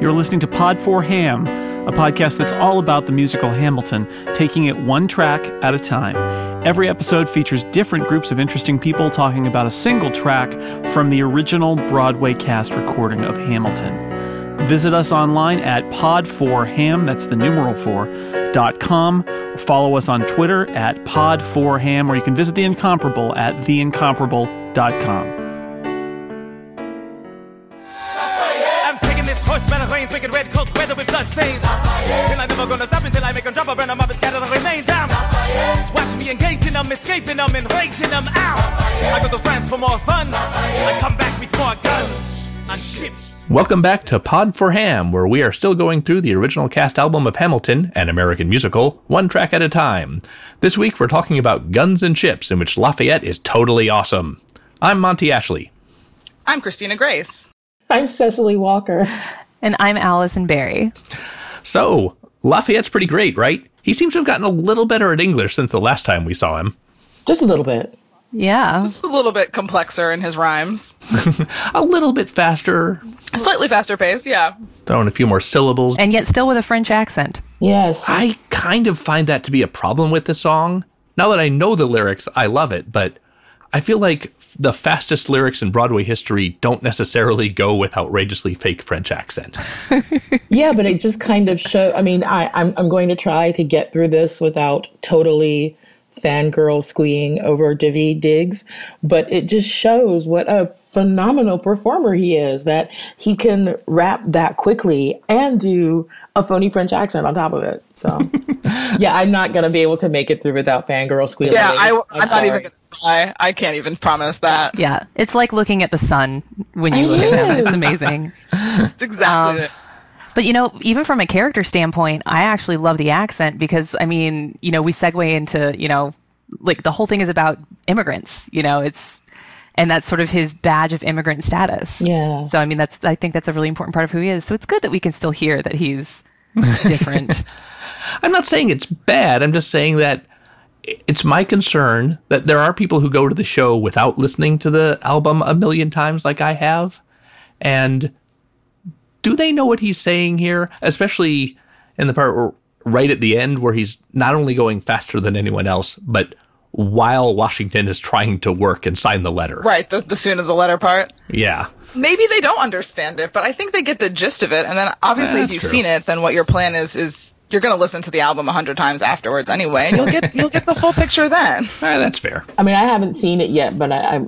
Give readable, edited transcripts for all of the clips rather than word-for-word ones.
You're listening to Pod 4 Ham, a podcast that's all about the musical Hamilton, taking it one track at a time. Every episode features different groups of interesting people talking about a single track from the original Broadway cast recording of Hamilton. Visit us online at pod4ham, that's the numeral 4.com, or follow us on Twitter at pod4ham, or you can visit The Incomparable at theincomparable.com. I'm taking this horse by the reins, making red coats weather with blood stains. And I'm never gonna stop until I make them drop, burn them up and scatter the remains down. Watch me engaging them, escaping them, and raising them out. I go to France for more fun, I come back with more guns and ships. Welcome back to Pod 4 Ham, where we are still going through the original cast album of Hamilton, an American musical, one track at a time. This week we're talking about Guns and Ships, in which Lafayette is totally awesome. I'm Monty Ashley. I'm Christina Grace. I'm Cecily Walker. And I'm Allison Berry. So, Lafayette's pretty great, right? He seems to have gotten a little better at English since the last time we saw him. Just a little bit. Yeah. Just a little bit complexer in his rhymes. A little bit faster. A slightly faster pace, yeah. Throwing a few more syllables. And yet still with a French accent. Yes. I kind of find that to be a problem with the song. Now that I know the lyrics, I love it, but I feel like the fastest lyrics in Broadway history don't necessarily go with outrageously fake French accent. Yeah, but it just kind of shows. I mean, I'm going to try to get through this without totally fangirl squeeing over Daveed Diggs, but it just shows what a phenomenal performer he is, that he can rap that quickly and do a phony French accent on top of it. So, yeah, I'm not going to be able to make it through without fangirl squealing. Yeah, I'm not even going to try. I can't even promise that. Yeah, it's like looking at the sun when you look at him. It's amazing. It's exactly it. But, you know, even from a character standpoint, I actually love the accent because, I mean, you know, we segue into, you know, like the whole thing is about immigrants, you know, and that's sort of his badge of immigrant status. Yeah. So, I mean, I think that's a really important part of who he is. So it's good that we can still hear that he's different. I'm not saying it's bad. I'm just saying that it's my concern that there are people who go to the show without listening to the album a million times like I have. And do they know what he's saying here? Especially in the part right at the end where he's not only going faster than anyone else, but while Washington is trying to work and sign the letter. Right, the soon of the letter part. Yeah. Maybe they don't understand it, but I think they get the gist of it. And then obviously if you've seen it, then what your plan is you're going to listen to the album 100 times afterwards anyway, and you'll get the full picture then. That's fair. I mean, I haven't seen it yet, but I'm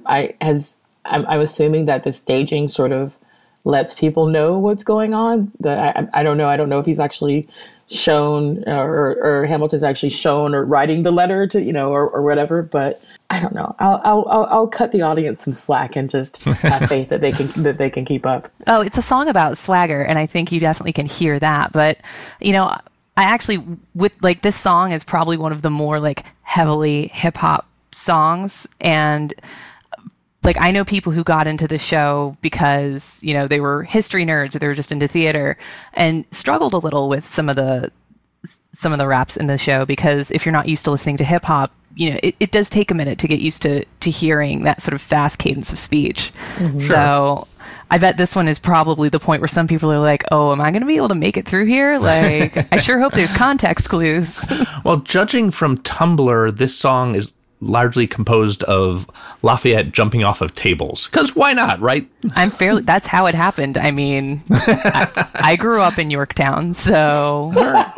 assuming that the staging sort of lets people know what's going on. I don't know. I don't know if he's actually shown or Hamilton's actually shown or writing the letter to, you know, or whatever. But I don't know. I'll cut the audience some slack and just have faith that they can keep up. Oh, it's a song about swagger, and I think you definitely can hear that. But, you know, I actually, with like this song is probably one of the more like heavily hip hop songs, and like, I know people who got into the show because, you know, they were history nerds or they were just into theater and struggled a little with some of the raps in the show, because if you're not used to listening to hip hop, you know, it does take a minute to get used to hearing that sort of fast cadence of speech. Mm-hmm. So I bet this one is probably the point where some people are like, oh, am I going to be able to make it through here? Like, I sure hope there's context clues. Well, judging from Tumblr, this song is largely composed of Lafayette jumping off of tables. Because why not, right? That's how it happened. I mean, I grew up in Yorktown, so.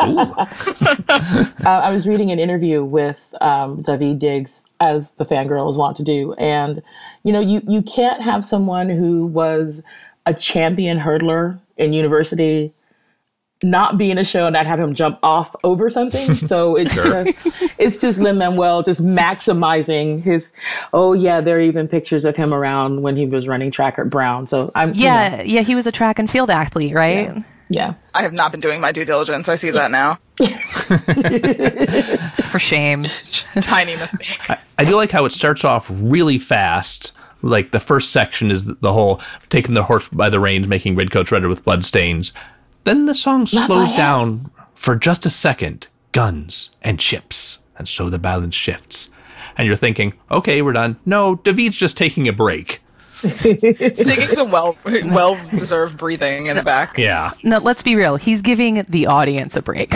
I was reading an interview with Daveed Diggs, as the fangirl is wont to do. And, you know, you can't have someone who was a champion hurdler in university not be in a show and not have him jump off over something. So it's just Lin-Manuel just maximizing his, oh yeah, there are even pictures of him around when he was running track at Brown. So he was a track and field athlete, right? Yeah. I have not been doing my due diligence. I see that now. For shame. Tiny mistake. I do like how it starts off really fast. Like the first section is the whole taking the horse by the reins, making redcoats redder with blood stains. Then the song slows down for just a second. Guns and ships. And so the balance shifts. And you're thinking, okay, we're done. No, Daveed's just taking a break. Taking some well-deserved breathing in the back. Yeah. No, let's be real. He's giving the audience a break.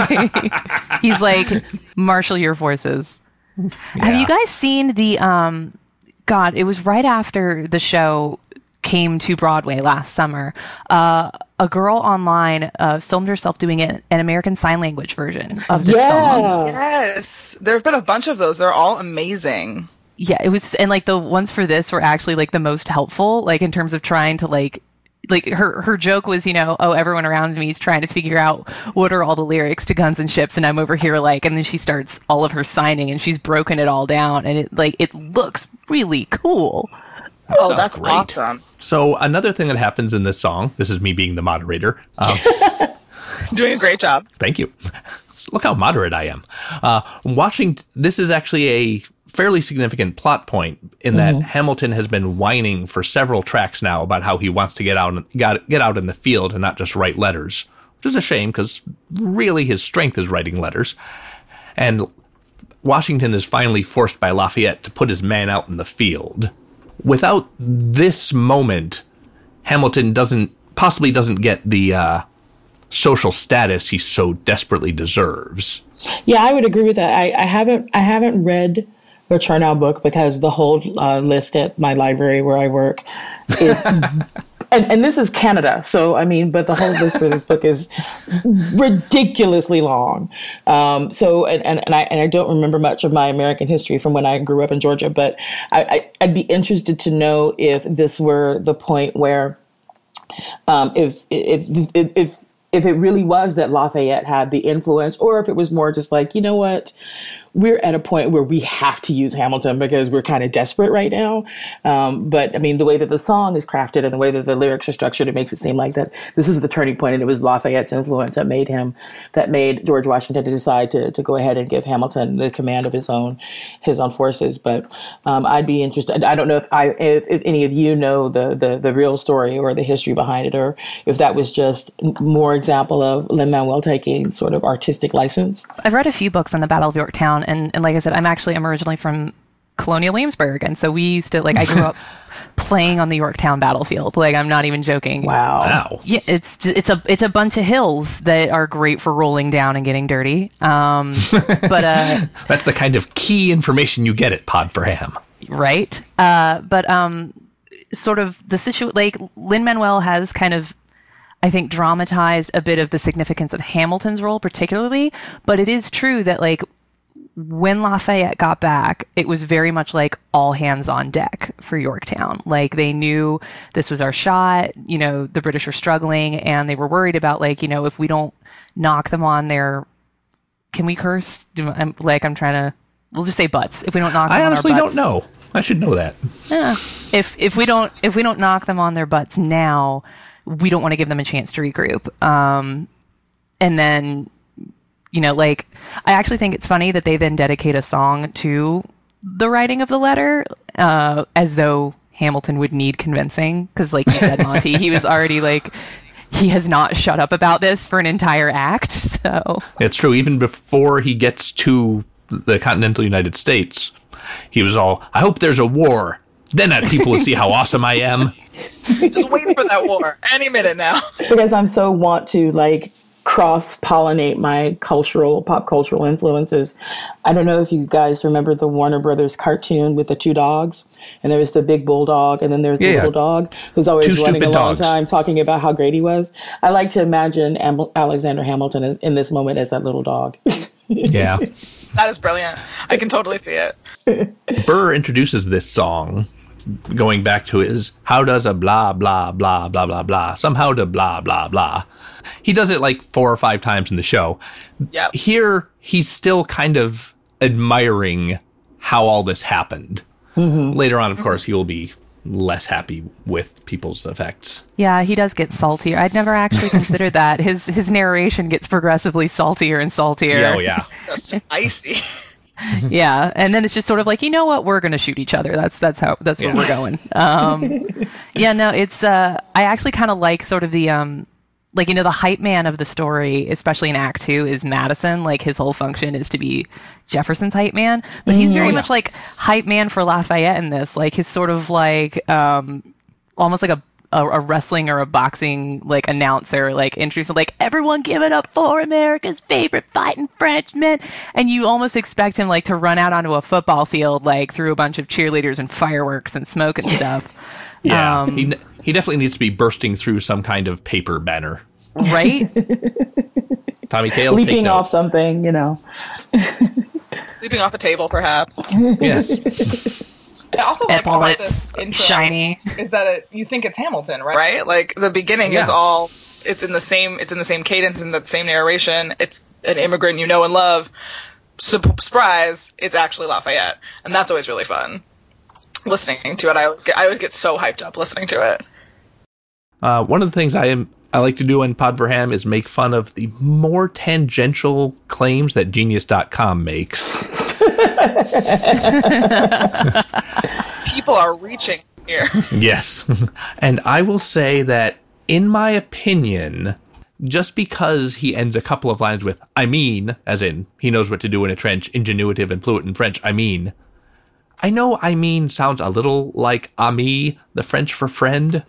He's like, marshal your forces. Yeah. Have you guys seen the, God, it was right after the show came to Broadway last summer. A girl online filmed herself doing an American Sign Language version of this song. Yes. There have been a bunch of those. They're all amazing. Yeah, it was, and like the ones for this were actually like the most helpful, like in terms of trying to like her joke was, you know, oh, everyone around me is trying to figure out what are all the lyrics to Guns and Ships, and I'm over here like, and then she starts all of her signing and she's broken it all down, and it looks really cool. Oh, that's great. Awesome. So another thing that happens in this song, this is me being the moderator. Doing a great job. Thank you. Look how moderate I am. This is actually a fairly significant plot point in that Hamilton has been whining for several tracks now about how he wants to get out in the field and not just write letters, which is a shame because really his strength is writing letters. And Washington is finally forced by Lafayette to put his man out in the field. Without this moment, Hamilton possibly doesn't get the social status he so desperately deserves. Yeah, I would agree with that. I haven't read the Chernow book because the whole list at my library where I work is, and this is Canada, so I mean, but the whole list for this book is ridiculously long. So I don't remember much of my American history from when I grew up in Georgia, but I'd be interested to know if this were the point where, if it really was that Lafayette had the influence, or if it was more just like, you know what, we're at a point where we have to use Hamilton because we're kind of desperate right now. But I mean, the way that the song is crafted and the way that the lyrics are structured, it makes it seem like that this is the turning point, and it was Lafayette's influence that made George Washington to decide to go ahead and give Hamilton the command of his own forces. But I'd be interested. I don't know if any of you know the real story or the history behind it, or if that was just more example of Lin-Manuel taking sort of artistic license. I've read a few books on the Battle of Yorktown, and like I said, I'm originally from colonial Williamsburg, and so we used to, like, I grew up playing on the Yorktown battlefield. Like, I'm not even joking. Wow. Yeah, it's a bunch of hills that are great for rolling down and getting dirty. But that's the kind of key information you get at Pod for Ham, right? Sort of the situation, like Lin-Manuel has kind of, I think, dramatized a bit of the significance of Hamilton's role particularly, but it is true that, like, when Lafayette got back, it was very much like all hands on deck for Yorktown. Like, they knew this was our shot, you know, the British are struggling, and they were worried about, like, you know, if we don't knock them on their, can we curse? I'm trying to, we'll just say butts. If we don't knock them on our butts. I honestly don't know. I should know that. Yeah. If we don't knock them on their butts now, we don't want to give them a chance to regroup. And then, you know, like, I actually think it's funny that they then dedicate a song to the writing of the letter, as though Hamilton would need convincing. Because, like you said, Monty, he was already, like, he has not shut up about this for an entire act. So it's true. Even before he gets to the continental United States, he was all, I hope there's a war. Then people would see how awesome I am. Just waiting for that war any minute now. Because I'm so want to, like, cross-pollinate my pop cultural influences. I don't know if you guys remember the Warner Brothers cartoon with the two dogs, and there was the big bulldog, and then there's the little dog who's always running a long time talking about how great he was. I like to imagine Alexander Hamilton in this moment as that little dog. Yeah. That is brilliant. I can totally see it. Burr introduces this song going back to his, how does a blah, blah, blah, blah, blah, blah, somehow to blah, blah, blah. He does it like 4 or 5 times in the show. Yep. Here, he's still kind of admiring how all this happened. Mm-hmm. Later on, of course, he will be less happy with people's effects. Yeah, he does get saltier. I'd never actually considered that. His narration gets progressively saltier and saltier. Oh, yeah. Spicy. Yeah, and then it's just sort of like, you know what, we're going to shoot each other. That's where we're going. Yeah, no, it's I actually kind of like sort of the like, you know, the hype man of the story, especially in Act 2, is Madison. Like, his whole function is to be Jefferson's hype man. But he's very much like hype man for Lafayette in this. Like, he's sort of like almost like a wrestling or a boxing like announcer, like introducing like, everyone give it up for America's favorite fighting Frenchman. And you almost expect him like to run out onto a football field like through a bunch of cheerleaders and fireworks and smoke and stuff. Yeah, he definitely needs to be bursting through some kind of paper banner. Right? Tommy Kail, leaping off something, you know. Leaping off a table, perhaps. Yes. I also like about this Epaulets, intro shiny. is that you think it's Hamilton, right? Right? Like the beginning is all it's in the same cadence and the same narration. It's an immigrant you know and love. Surprise! It's actually Lafayette, and that's always really fun. Listening to it, I always get so hyped up listening to it. One of the things I like to do on Pod for Ham is make fun of the more tangential claims that Genius.com makes. People are reaching here. Yes. And I will say that, in my opinion, just because he ends a couple of lines with, I mean, as in, he knows what to do in a trench, ingenuitive and fluent in French, I mean. I know I mean sounds a little like ami, the French for friend.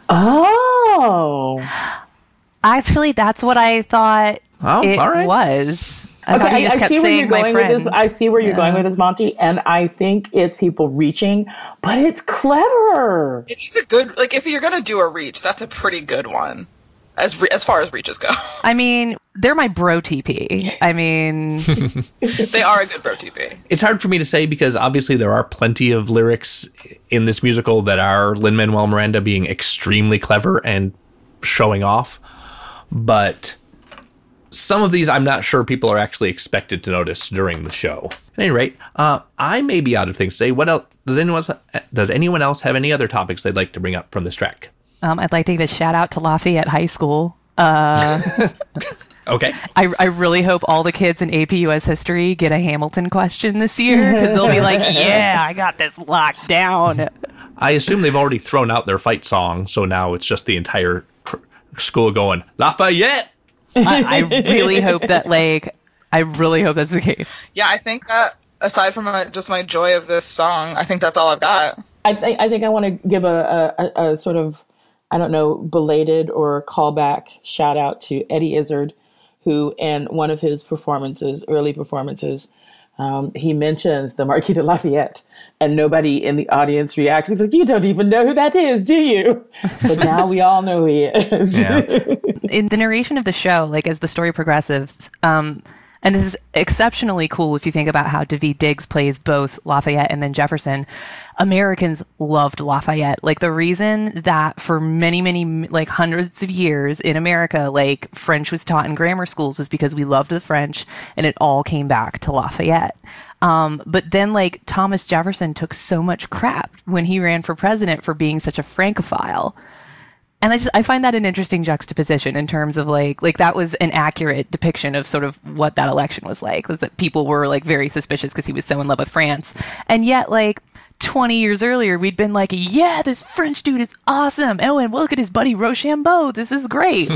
Oh. Actually, that's what I thought it was. I see where you're going with this. I see where you're going with this, Monty, and I think it's people reaching, but it's clever. It is a good, like, if you're gonna do a reach, that's a pretty good one, as far as reaches go. I mean, they're my bro TP. I mean, they are a good bro TP. It's hard for me to say because obviously there are plenty of lyrics in this musical that are Lin-Manuel Miranda being extremely clever and showing off, but some of these I'm not sure people are actually expected to notice during the show. At any rate, I may be out of things to say. What else? Does anyone else have any other topics they'd like to bring up from this track? I'd like to give a shout out to Lafayette High School. Okay. I really hope all the kids in AP US History get a Hamilton question this year, because they'll be like, yeah, I got this locked down. I assume they've already thrown out their fight song, so now it's just the entire school going, Lafayette! I really hope that, I really hope that's the case. Yeah, I think that, aside from just my joy of this song, I think that's all I've got. I think I want to give a sort of, I don't know, belated or callback shout out to Eddie Izzard, who in one of his early performances, he mentions the Marquis de Lafayette, and nobody in the audience reacts. It's like, you don't even know who that is, do you? But now we all know who he is. Yeah. In the narration of the show, as the story progresses, and this is exceptionally cool if you think about how Daveed Diggs plays both Lafayette and then Jefferson. Americans loved Lafayette. The reason that for many, many, hundreds of years in America, French was taught in grammar schools is because we loved the French, and it all came back to Lafayette. But then, Thomas Jefferson took so much crap when he ran for president for being such a Francophile. And I find that an interesting juxtaposition in terms of that was an accurate depiction of sort of what that election was that people were very suspicious because he was so in love with France. And yet 20 years earlier, we'd been yeah, this French dude is awesome. Oh, and look at his buddy Rochambeau. This is great.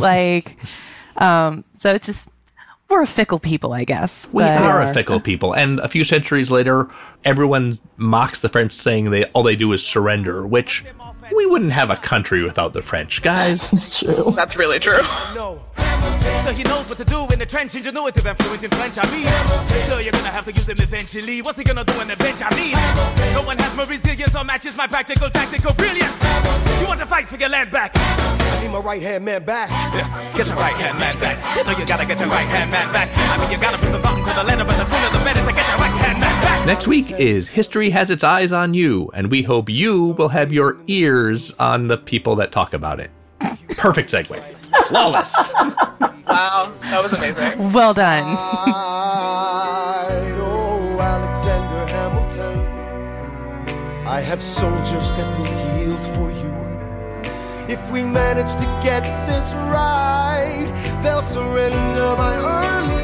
So it's just, we're a fickle people, I guess. We are a fickle people. And a few centuries later, everyone mocks the French saying all they do is surrender, which we wouldn't have a country without the French, guys. It's true. That's really true. So he knows what to do in the trench, ingenuitive and fluent in French, I mean. So you're gonna have to use him eventually. What's he gonna do on the bench, I mean? No one has my resilience or matches my practical, tactical brilliance. You want to fight for your land back? I need my right-hand man back. Yeah, get your right-hand man back. You know you gotta get your right-hand man back. I mean, you gotta put some thought into the letter, but the sooner the better to get your right-hand man back. Next week is History Has Its Eyes on You, and we hope you will have your ears on the people that talk about it. Perfect segue. Flawless. Wow, that was amazing. Well done. Alexander Hamilton, I have soldiers that will yield for you. If we manage to get this right, they'll surrender by early